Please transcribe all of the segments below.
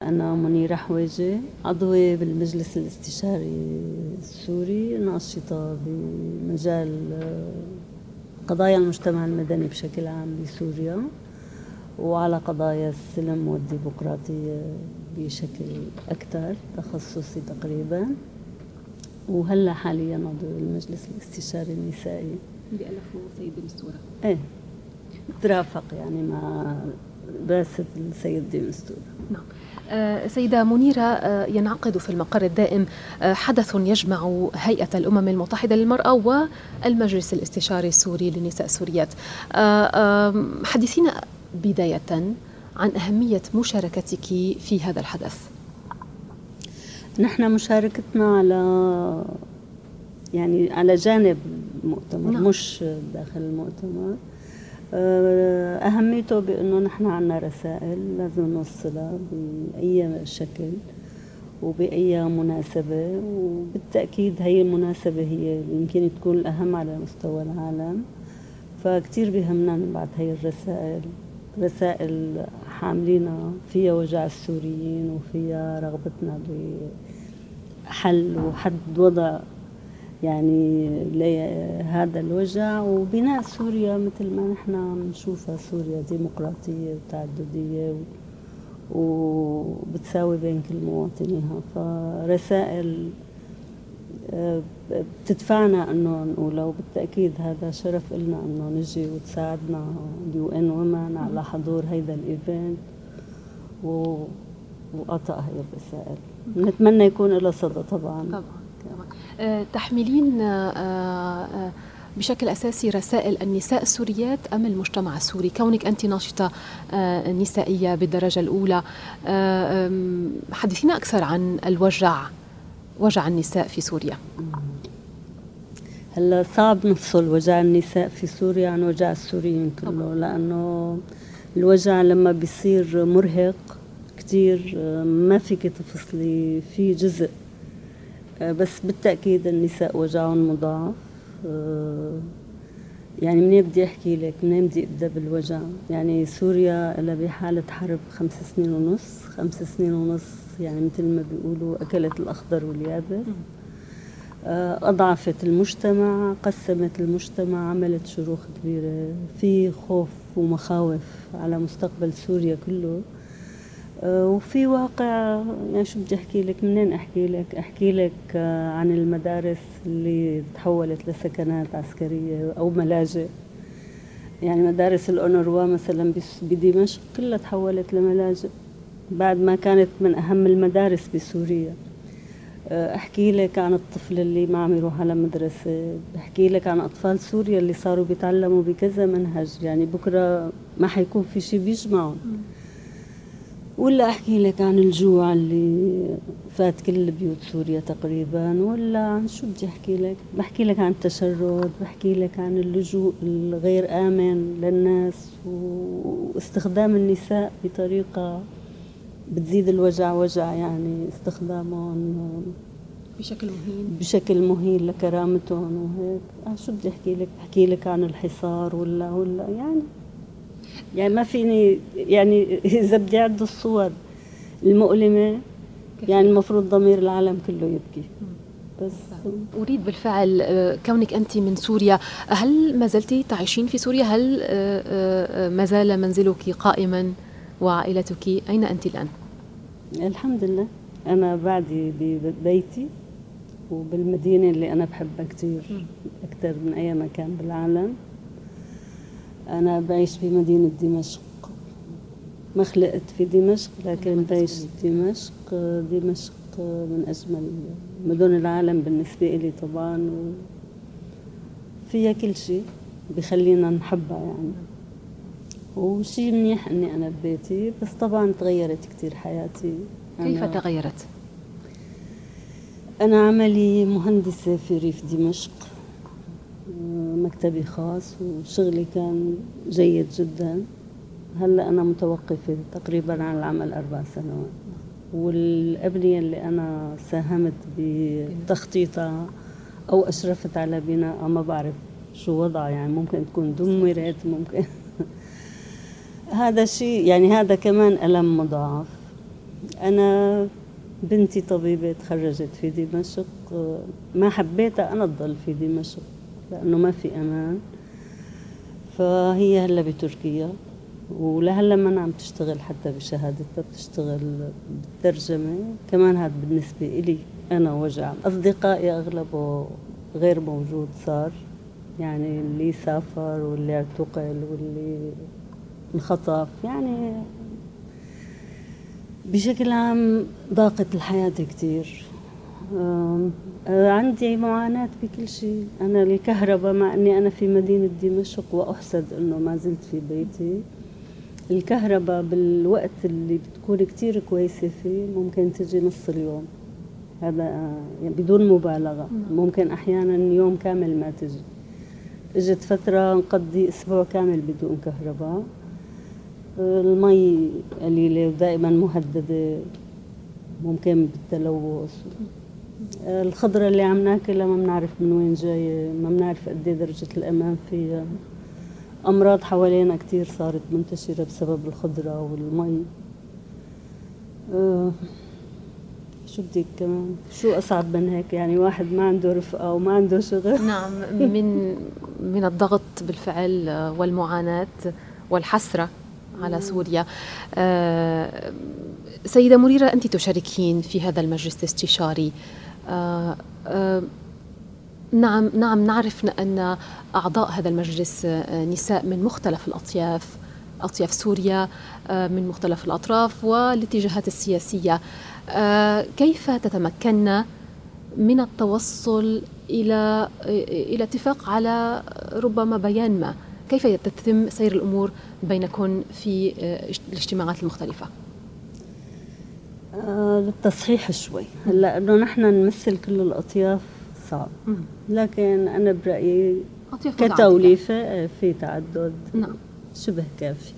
أنا منيرة حواجي، عضوة بالمجلس الاستشاري السوري، ناشطة بمجال قضايا المجتمع المدني بشكل عام بسوريا، وعلى قضايا السلم والديمقراطية بشكل أكثر تخصصي تقريبا. وهلا حاليا عضو بالمجلس الاستشاري النسائي. بألفه سيدة مستورة. ايه، ترافق يعني مع بعثة السيد دي مستورة. نعم. سيدة منيرة، ينعقد في المقر الدائم حدث يجمع هيئة الأمم المتحدة للمرأة والمجلس الاستشاري السوري للنساء السوريات. حدثينا بداية عن أهمية مشاركتك في هذا الحدث. نحن مشاركتنا على جانب المؤتمر. نعم. مش داخل المؤتمر. أهميته بأنه نحن عنا رسائل لازم نوصلها بأي شكل وبأي مناسبة، وبالتأكيد هي المناسبة هي يمكن تكون الأهم على مستوى العالم، فكتير بيهمنا نبعث هي الرسائل، رسائل حاملينها فيها وجع السوريين وفيها رغبتنا بحل وحد وضع يعني لهذا الوجع وبناء سوريا مثل ما نحن بنشوفها، سوريا ديمقراطية وتعددية وبتساوي بين كل مواطنيها. فرسائل بتدفعنا انه نقولها، وبالتأكيد هذا شرف لنا انه نجي وتساعدنا UN Women على حضور هيدا الايفنت وقطع هي الرسائل. نتمنى يكون لها صدى طبعا. تحملين بشكل أساسي رسائل النساء السوريات أم المجتمع السوري؟ كونك أنت ناشطة نسائية بالدرجة الأولى، حدثينا أكثر عن وجع النساء في سوريا. هلا صعب نفصل وجع النساء في سوريا عن وجع السوريين كله، لأنه الوجع لما بيصير مرهق كتير ما فيك تفصلي في جزء، بس بالتأكيد النساء وجعهم مضاعف. يعني منين بدي أحكي لك، منين بدي أبدأ بالوجع؟ يعني سوريا إلا بحالة حرب 5 سنين ونص، 5 سنين ونص يعني مثل ما بيقولوا أكلت الأخضر واليابس. أضعفت المجتمع، قسمت المجتمع، عملت شروخ كبيرة، في خوف ومخاوف على مستقبل سوريا كله. وفي واقع، يعني شو بدي أحكي لك، منين أحكي لك عن المدارس اللي تحولت لسكنات عسكرية أو ملاجئ. يعني مدارس الأونروا مثلا بدمشق كلها تحولت لملاجئ بعد ما كانت من أهم المدارس بسوريا. أحكي لك عن الطفل اللي ما عم يروح على مدرسة، أحكي لك عن أطفال سوريا اللي صاروا بيتعلموا بكذا منهج، يعني بكرة ما حيكون في شيء بيجمعهم. ولا أحكي لك عن الجوع اللي فات كل بيوت سوريا تقريبا، ولا عن شو بدي أحكي لك؟ بحكي لك عن التشرد، بحكي لك عن اللجوء الغير آمن للناس واستخدام النساء بطريقة بتزيد الوجع يعني استخدامهم بشكل مهين لكرامتهم وهيك. شو بدي أحكي لك؟ بحكي لك عن الحصار ولا يعني ما فيني، يعني إذا بدي أعد الصور المؤلمة يعني المفروض ضمير العالم كله يبكي. بس أريد بالفعل، كونك أنت من سوريا، هل ما زلتي تعيشين في سوريا؟ هل ما زال منزلك قائما وعائلتك؟ أين أنت الآن؟ الحمد لله أنا بعدي ببيتي وبالمدينة اللي أنا بحبها كتير أكتر من أي مكان بالعالم. أنا بعيش في مدينة دمشق، ما خلقت في دمشق لكن بعيش في دمشق. دمشق من أجمل مدن العالم بالنسبة لي طبعا، وفيها كل شيء بخلينا نحبها يعني. وشيء منيح أني أنا ببيتي، بس طبعا تغيرت كتير حياتي. كيف تغيرت؟ أنا عملي مهندسة في ريف دمشق، مكتبي خاص وشغلي كان جيد جدا. هلأ أنا متوقفة تقريبا عن العمل 4 سنوات، والأبنية اللي أنا ساهمت بتخطيطها أو أشرفت على بناء ما بعرف شو وضعها، يعني ممكن تكون دمرت، ممكن هذا شيء يعني هذا كمان ألم مضاعف. أنا بنتي طبيبة تخرجت في دمشق، ما حبيتها أنا تضل في دمشق لأنه ما في أمان، فهي هلا بتركيا، ولهلا ما عم تشتغل حتى بشهادتها، بتشتغل بالترجمة. كمان هذا بالنسبة إلي أنا وجع. أصدقائي أغلبه غير موجود صار، يعني اللي سافر واللي اعتقل واللي انخطف، يعني بشكل عام ضاقت الحياة كتير. عندي معاناة بكل شيء. أنا الكهرباء، مع أني أنا في مدينة دمشق وأحسد أنه ما زلت في بيتي، الكهرباء بالوقت اللي بتكون كتير كويسة فيه ممكن تجي نص اليوم، هذا يعني بدون مبالغة. ممكن أحيانا يوم كامل ما تجي. اجت فترة نقضي أسبوع كامل بدون كهرباء. المي قليلة ودائما مهددة، ممكن بالتلوث. الخضرة اللي عم ناكلها ما بنعرف من وين جاية، ما بنعرف قد ايه درجة الأمان فيها. أمراض حوالينا كتير صارت منتشرة بسبب الخضرة والمي. شو بدك كمان؟ شو أصعب من هيك؟ يعني واحد ما عنده رفقة وما عنده شغل. نعم، من الضغط بالفعل والمعاناة والحسرة على سوريا. سيدة مريرة، أنت تشاركين في هذا المجلس الاستشاري. نعم نعرف أن أعضاء هذا المجلس نساء من مختلف الأطياف، أطياف سوريا، من مختلف الأطراف والاتجاهات السياسية. كيف تتمكن من التوصل إلى اتفاق على ربما بيان ما؟ كيف يتم سير الأمور بينكم في الاجتماعات المختلفة؟ للتصحيح شوي، هلا انه نحن نمثل كل الأطياف صعب، لكن أنا برأيي كتوليفة في تعدد. نعم. شبه كافي.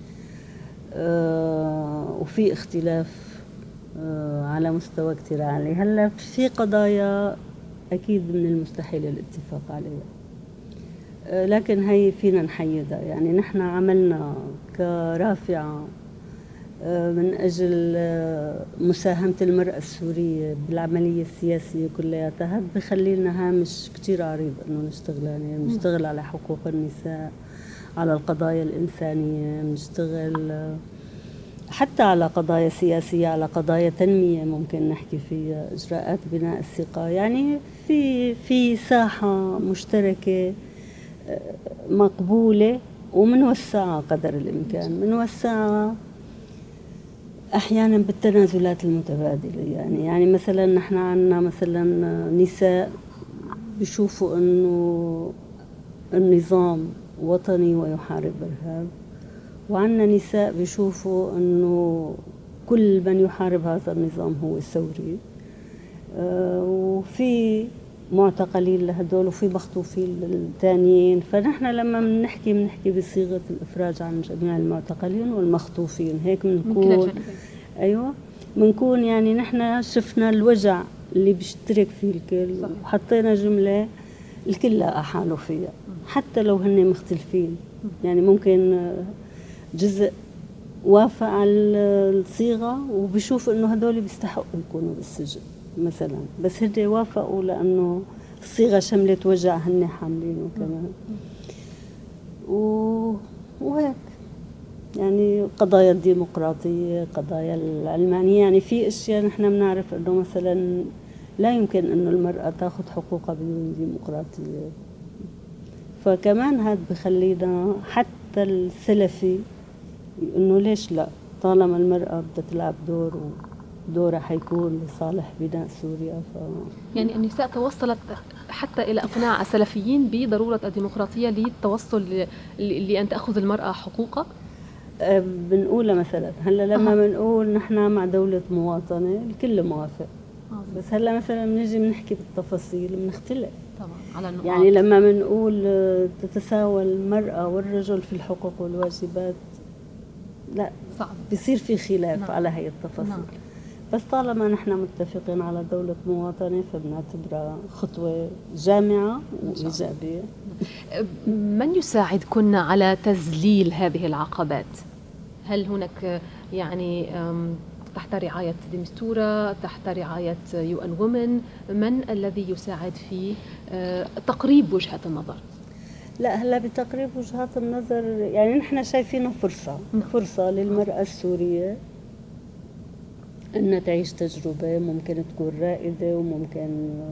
وفي اختلاف على مستوى كتير عالي. هلا في قضايا أكيد من المستحيل الاتفاق عليها، لكن هي فينا نحيدها. يعني نحن عملنا كرافعة من أجل مساهمة المرأة السورية بالعملية السياسية كلياتها، هذا بخلي لنا هامش كتير عريض إنه نشتغل. يعني نشتغل على حقوق النساء، على القضايا الإنسانية، نشتغل حتى على قضايا سياسية، على قضايا تنمية ممكن نحكي فيها، إجراءات بناء الثقة. يعني في ساحة مشتركة مقبولة، ومنوسعها قدر الإمكان، منوسعها أحيانا بالتنازلات المتبادلة. يعني مثلا نحن عنا مثلا نساء بيشوفوا إنه النظام وطني ويحارب إرهاب، وعنا نساء بيشوفوا إنه كل من يحارب هذا النظام هو ثوري. وفي معتقلين لهدول وفي مخطوفين للتانيين. فنحن لما بنحكي بصيغة الإفراج عن جميع المعتقلين والمخطوفين، هيك بنكون أيوة بنكون يعني نحن شفنا الوجع اللي بيشترك فيه الكل. صح. وحطينا جملة الكل لاقى حاله فيها، حتى لو هن مختلفين. يعني ممكن جزء وافق على الصيغة وبيشوف إنه هدول بيستحقوا يكونوا بالسجن مثلا، بس هدي وافقوا لأنه الصيغة شملت وجع هن حاملينه كمان. وهيك يعني قضايا الديمقراطية، قضايا العلمانية. يعني في اشياء نحن بنعرف انه مثلا لا يمكن انه المرأة تاخذ حقوقها بدون ديمقراطية. فكمان هذا بخلينا حتى السلفي انه ليش لا، طالما المرأة بدها تلعب دور ودورها حيكون لصالح بناء سوريا. يعني النساء توصلت حتى إلى إقناع السلفيين بضرورة الديمقراطية للتوصل لأن تأخذ المرأة حقوقها. بنقولها مثلا هلا لما بنقول نحن مع دولة مواطنة الكل موافق، بس هلا مثلا بنجي بنحكي بالتفاصيل بنختلف طبعا على النقاط. يعني لما بنقول تتساوى المرأة والرجل في الحقوق والواجبات، لا صعب، بيصير في خلاف على هي التفاصيل. بس طالما نحن متفقين على دولة مواطنة فبنعتبرها خطوة جامعة وإيجابية. من يساعدكن على تذليل هذه العقبات؟ هل هناك يعني تحت رعاية ديمستورا، تحت رعاية UN Women، من الذي يساعد في تقريب وجهة النظر؟ لا، هلا بتقريب وجهات النظر يعني نحن شايفينه فرصة للمرأة السورية أنها تعيش تجربة ممكن تكون رائدة، وممكن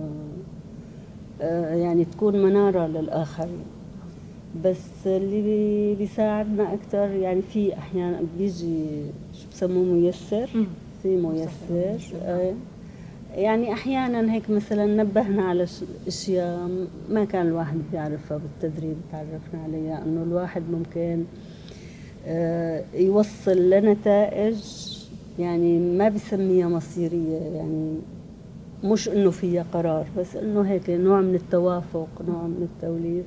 يعني تكون منارة للآخرين. بس اللي بيساعدنا أكتر يعني في أحيانا بيجي شو بسموه ميسر، في ميسر يعني أحيانا هيك مثلا نبهنا على أشياء ما كان الواحد بيعرفها بالتدريب، تعرفنا عليها إنه الواحد ممكن يوصل لنتائج يعني ما بسميها مصيرية، يعني مش إنه فيها قرار، بس إنه هيك نوع من التوافق، نوع من التوليف.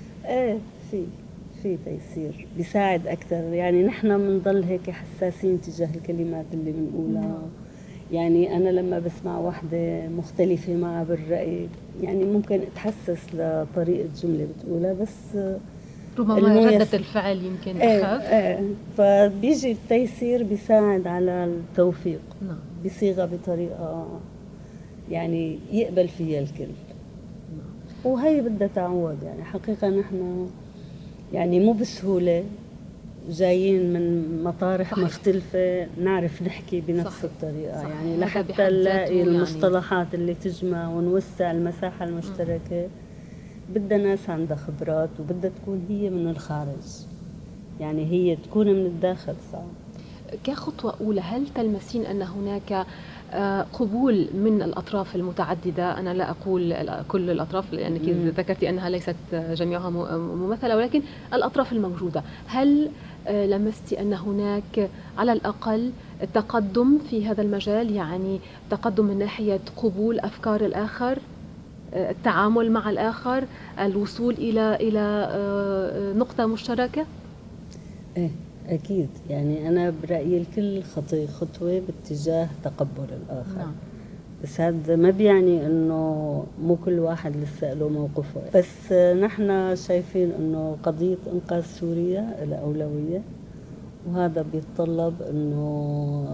في تيسير بيساعد أكتر. يعني نحن بنضل هيك حساسين تجاه الكلمات اللي بنقولها. يعني أنا لما بسمع واحدة مختلفة معها بالرأي يعني ممكن أتحسس لطريقة جملة بتقولها، بس ربما ردة الفعل يمكن أخف. فبيجي التيسير بيساعد على التوفيق. نعم. بصيغة بطريقة يعني يقبل فيها الكل. وهي بدها تعود. يعني حقيقة نحن يعني مو بسهولة جايين من مطارح صحيح. مختلفة نعرف نحكي بنفس صحيح. الطريقة صحيح. يعني لحتى نلاقي المصطلحات اللي تجمع ونوسع المساحة المشتركة بدها ناس عندها خبرات، وبدها تكون هي من الخارج، يعني هي تكون من الداخل صعب. كخطوة أولى هل تلمسين أن هناك قبول من الأطراف المتعددة؟ أنا لا أقول كل الأطراف لأنك ذكرتي أنها ليست جميعها ممثلة، ولكن الأطراف الموجودة، هل لمستي أن هناك على الأقل تقدم في هذا المجال؟ يعني تقدم من ناحية قبول أفكار الآخر، التعامل مع الآخر، الوصول إلى نقطة مشتركة؟ أكيد. يعني أنا برأيي الكل خطوة باتجاه تقبل الآخر. نعم. بس هذا ما بيعني إنه مو كل واحد لسه له موقفه، بس نحن شايفين إنه قضية إنقاذ سوريا لها أولوية، وهذا بيتطلب إنه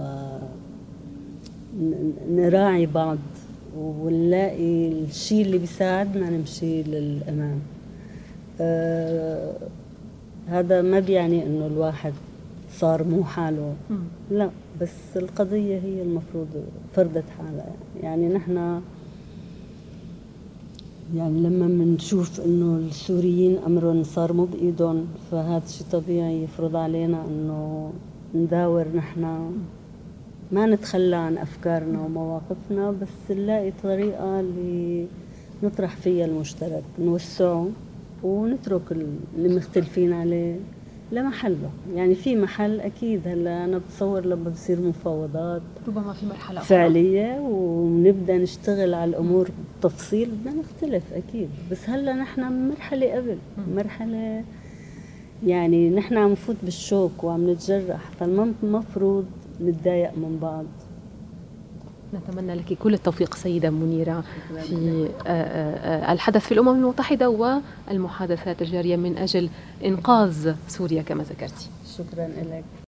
نراعي بعض ونلاقي الشيء اللي بيساعدنا نمشي للأمام. هذا ما بيعني إنه الواحد صار مو حاله، لا، بس القضية هي المفروض فردت حالها. يعني نحن يعني لما منشوف إنه السوريين أمرهم صار مو بإيدهم، فهذا شيء طبيعي يفرض علينا إنه نداور نحن ما نتخلى عن أفكارنا ومواقفنا، بس نلاقي طريقة اللي نطرح فيها المشترك، نوسعه ونترك اللي مختلفين عليه لمحله. يعني في محل أكيد. هلا أنا بتصور لما بصير مفاوضات ربما في مرحلة فعلية ونبدأ نشتغل على الأمور بالتفصيل بدنا نختلف أكيد. بس هلا نحن مرحلة قبل مرحلة، يعني نحن عم نفوت بالشوك وعم نتجرح، فالمفروض نتضايق من بعض. نتمنى لك كل التوفيق سيدة منيرة في الحدث في الأمم المتحدة والمحادثات الجارية من أجل إنقاذ سوريا كما ذكرتي. شكرا لك.